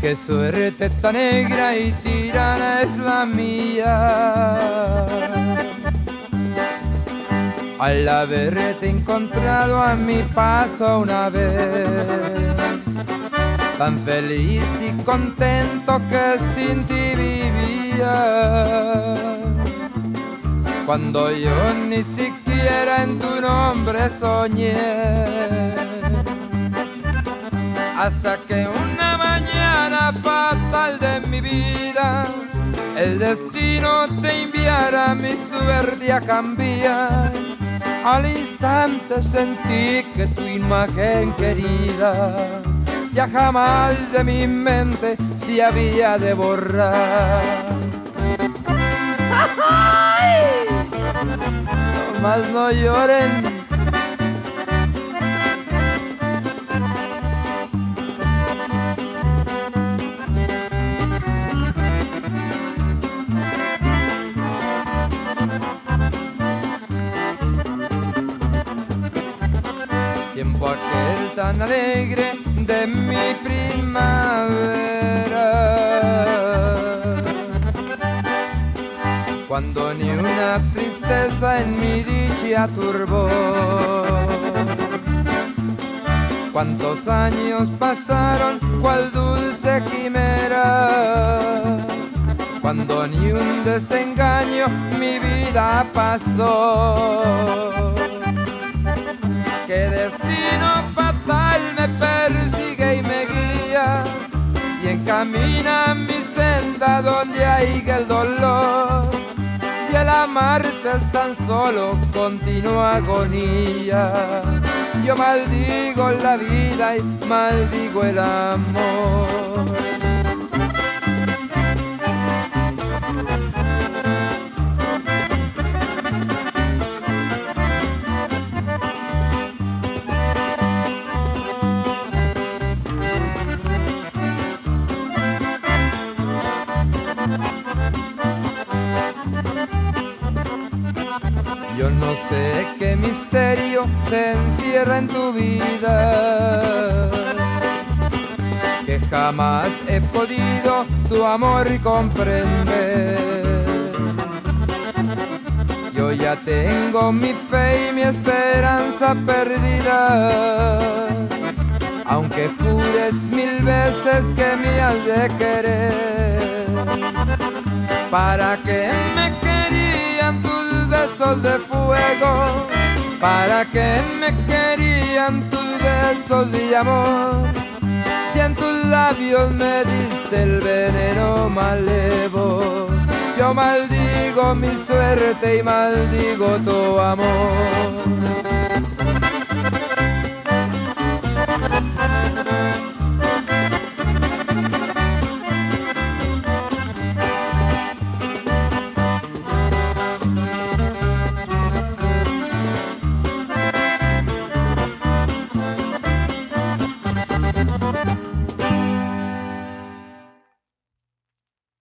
Qué suerte tan negra y tirana es la mía, al haberte encontrado a mi paso una vez, tan feliz y contento que sin ti vivía, cuando yo ni siquiera en tu nombre soñé, hasta que una mañana fatal de mi vida el destino te enviara mi suerte a cambiar. Al instante sentí que tu imagen querida ya jamás de mi mente se había de borrar. ¡Ay! No más no lloren. Tiempo aquel tan alegre de mi primavera, cuando ni una tristeza en mi dicha turbó. Cuántos años pasaron, cual dulce quimera, cuando ni un desengaño mi vida pasó. Qué destino fatal me persigue y me guía y encamina mi senda donde hay el dolor. Si el amarte es tan solo continua agonía, yo maldigo la vida y maldigo el amor. Yo no sé qué misterio se encierra en tu vida, que jamás he podido tu amor comprender. Yo ya tengo mi fe y mi esperanza perdida, aunque jures mil veces que me has de querer. ¿Para qué me querían tus besos de fuego? ¿Para qué me querían tus besos de amor? Si en tus labios me diste el veneno malevo, yo maldigo mi suerte y maldigo tu amor.